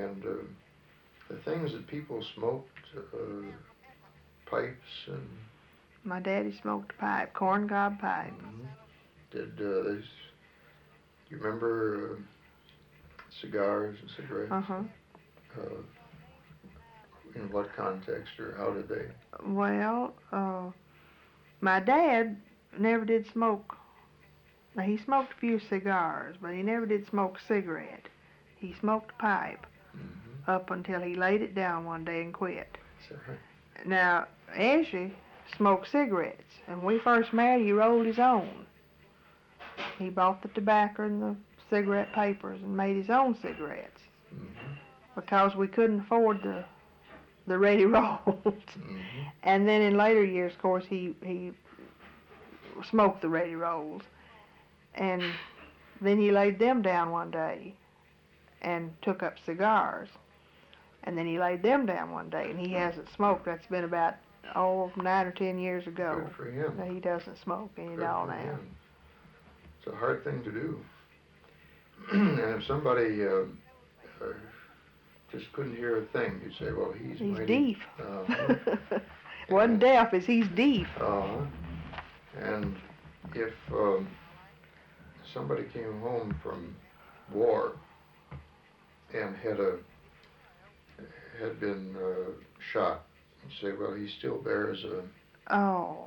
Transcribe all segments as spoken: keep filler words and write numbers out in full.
and uh, the things that people smoked, uh, pipes and... My daddy smoked a pipe, corncob pipe. Mm-hmm. Did uh, they... Do you remember uh, cigars and cigarettes? Uh-huh. Uh, in what context, or how did they? Well, uh, my dad never did smoke. Now, he smoked a few cigars, but he never did smoke a cigarette. He smoked a pipe Mm-hmm. up until he laid it down one day and quit. Is that right? Now, Eshy smoked cigarettes, and when we first met, he rolled his own. He bought the tobacco and the cigarette papers and made his own cigarettes Mm-hmm. because we couldn't afford the the ready rolls. Mm-hmm. And then in later years, of course, he he smoked the ready rolls, and then he laid them down one day and took up cigars, and then he laid them down one day, and he hasn't smoked. That's been about oh nine or ten years ago. Good for him. That he doesn't smoke any Good at all for now. him. It's a hard thing to do. And if somebody uh, uh, just couldn't hear a thing, you'd say, well, he's He's mighty... deaf. Uh-huh. Wasn't deaf, is he's deaf. Uh-huh. And if um, somebody came home from war and had a had been uh, shot, you'd say, well, he still bears a... Oh.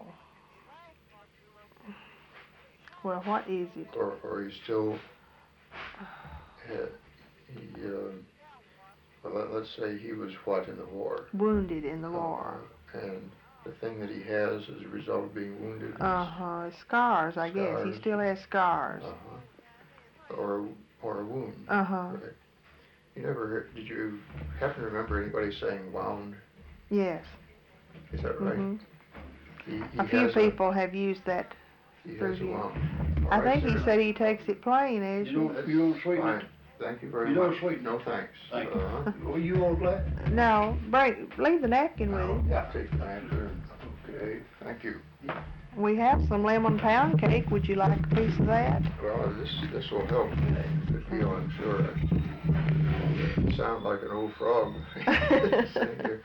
Well, what is it? Or, or he still had... He, uh, well, let, let's say he was what in the war? Wounded in the war. Uh, and the thing that he has as a result of being wounded is... Uh-huh. Scars, I guess. He Scars. still has scars. Uh-huh. Or, or a wound. Uh-huh. Right. You never heard, did you happen to remember anybody saying wound? Yes. Is that right? Mm-hmm. He, he A few has people have used that. A, he through has a you. wound. All I right, think he sir. said he takes it plain, as You don't, you don't sweeten Fine. it? Thank you very You much. don't sweeten No, thanks. Thank you. Uh-huh. Oh, you want that? No, bring, leave the napkin with I'll him. yeah, take the answer. Okay, thank you. We have some lemon pound cake. Would you like a piece of that? Well, this this will help the feel, I'm sure. I sound like an old frog. Sitting here.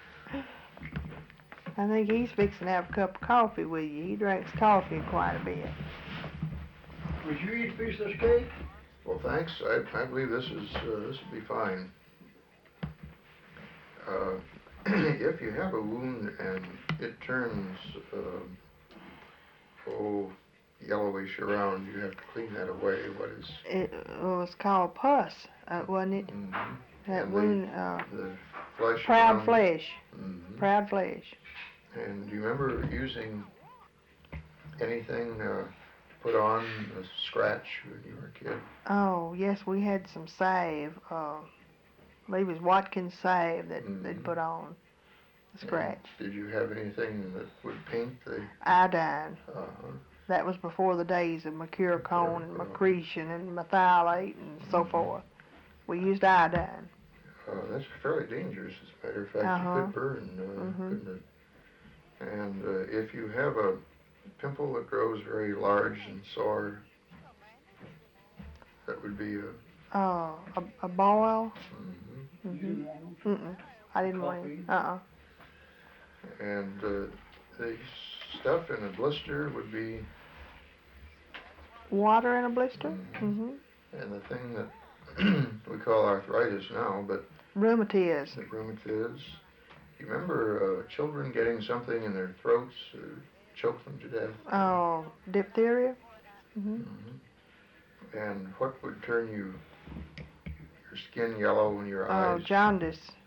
I think he's fixing to have a cup of coffee with you. He drinks coffee quite a bit. Would you eat a piece of this cake? Well, thanks. I, I believe this is uh, this will be fine. Uh, if you have a wound and it turns uh, oh yellowish around, you have to clean that away. What is? It was called pus, uh, wasn't it? Mm-hmm. That And wound, uh, The flesh. proud around- flesh. Mhm. Proud flesh. And do you remember using anything uh, put on a scratch when you were a kid? Oh, yes, we had some salve. Uh, I believe it was Watkins salve that Mhm. they'd put on the scratch. And did you have anything that would paint the? Iodine. Uh-huh. That was before the days of mercurocone and Mercurocone. Macretian and methylate and so Mhm. forth. We used iodine. Uh, that's fairly dangerous, as a matter of fact. Uh-huh. You could burn, uh, Mhm. couldn't it? And uh, if you have a pimple that grows very large and sore, that would be a... Oh, a, a boil? mhm. You Mm-hmm. didn't want them? Mm-mm. I didn't want Coffee? it. Uh-uh. And uh, the stuff in a blister would be... Water in a blister? Mhm. Mm-hmm. And the thing that we call arthritis now, but Rheumatiz. the rheumatiz. You remember uh, children getting something in their throats, uh, choke them to death? Oh, diphtheria? Mm-hmm. Mm-hmm. And what would turn you, your skin yellow and your Oh, eyes? jaundice.